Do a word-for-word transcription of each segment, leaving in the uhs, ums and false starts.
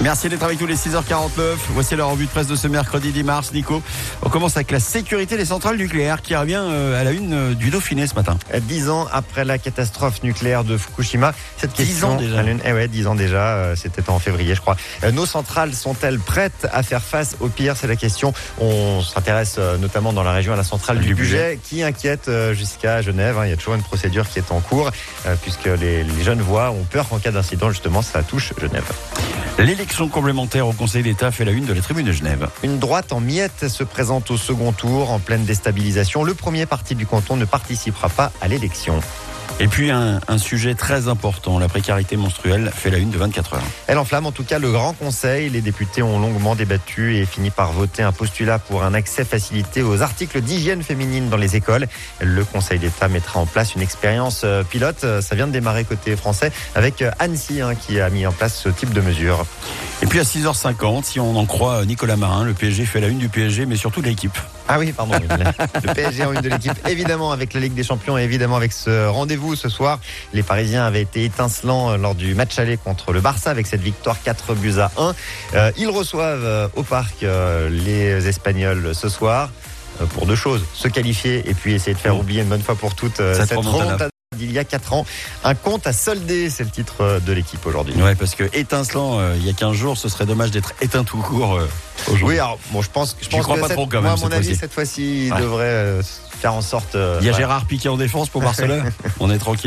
Merci d'être avec nous les six heures quarante-neuf. Voici la revue de presse de ce mercredi dix mars. Nico, on commence avec la sécurité des centrales nucléaires qui revient à la une du Dauphiné ce matin. Dix ans après la catastrophe nucléaire de Fukushima, cette question... Dix ans déjà. Eh ouais, dix ans déjà, c'était en février je crois. Nos centrales sont-elles prêtes à faire face au pire? C'est la question. On s'intéresse notamment dans la région à la centrale du, du budget, budget qui inquiète jusqu'à Genève. Il y a toujours une procédure qui est en cours puisque les, les Genevois ont peur qu'en cas d'incident justement ça touche Genève. L'élection complémentaire au Conseil d'État fait la une de la Tribune de Genève. Une droite en miettes se présente au second tour en pleine déstabilisation. Le premier parti du canton ne participera pas à l'élection. Et puis un, un sujet très important, la précarité menstruelle fait la une de vingt-quatre heures. Elle enflamme en tout cas le Grand Conseil. Les députés ont longuement débattu et fini par voter un postulat pour un accès facilité aux articles d'hygiène féminine dans les écoles. Le Conseil d'État mettra en place une expérience pilote. Ça vient de démarrer côté français avec Annecy hein, qui a mis en place ce type de mesures. Et puis à six heures cinquante, si on en croit Nicolas Marin, le P S G fait la une du P S G, mais surtout de l'équipe. Ah oui, pardon. Le P S G en une de l'équipe, évidemment avec la Ligue des Champions et évidemment avec ce rendez-vous ce soir. Les Parisiens avaient été étincelants lors du match aller contre le Barça avec cette victoire quatre buts à un. Euh, ils reçoivent euh, au parc euh, les Espagnols ce soir euh, pour deux choses, se qualifier et puis essayer de faire oublier une bonne fois pour toutes euh, cette remontada d'il y a quatre ans. Un compte à solder, c'est le titre de l'équipe aujourd'hui. Ouais, parce que étincelant euh, il y a quinze jours, ce serait dommage d'être éteint tout court euh, aujourd'hui. Oui, alors bon, je pense, je pense crois que pas cette, trop quand moi, même. à mon avis, cette fois-ci, il ouais. devrait euh, faire en sorte. Euh, il y a ouais. Gérard Piqué en défense pour Barcelone. On est tranquille.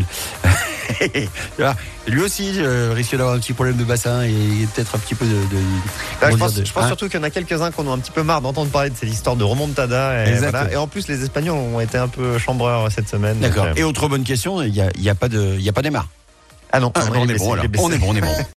Lui aussi euh, risque d'avoir un petit problème de bassin et peut-être un petit peu de. de, Là, je pense, de je pense hein surtout qu'il y en a quelques-uns qui en ont un petit peu marre d'entendre parler de cette histoire de remontada. Et, voilà. Et en plus, les Espagnols ont été un peu chambreurs cette semaine. D'accord. Donc, euh... Et autre bonne question, il n'y a, y a pas de, il y a pas Neymar. Ah non, ah, non on, est bon, on est bon, on est bon, on est bon.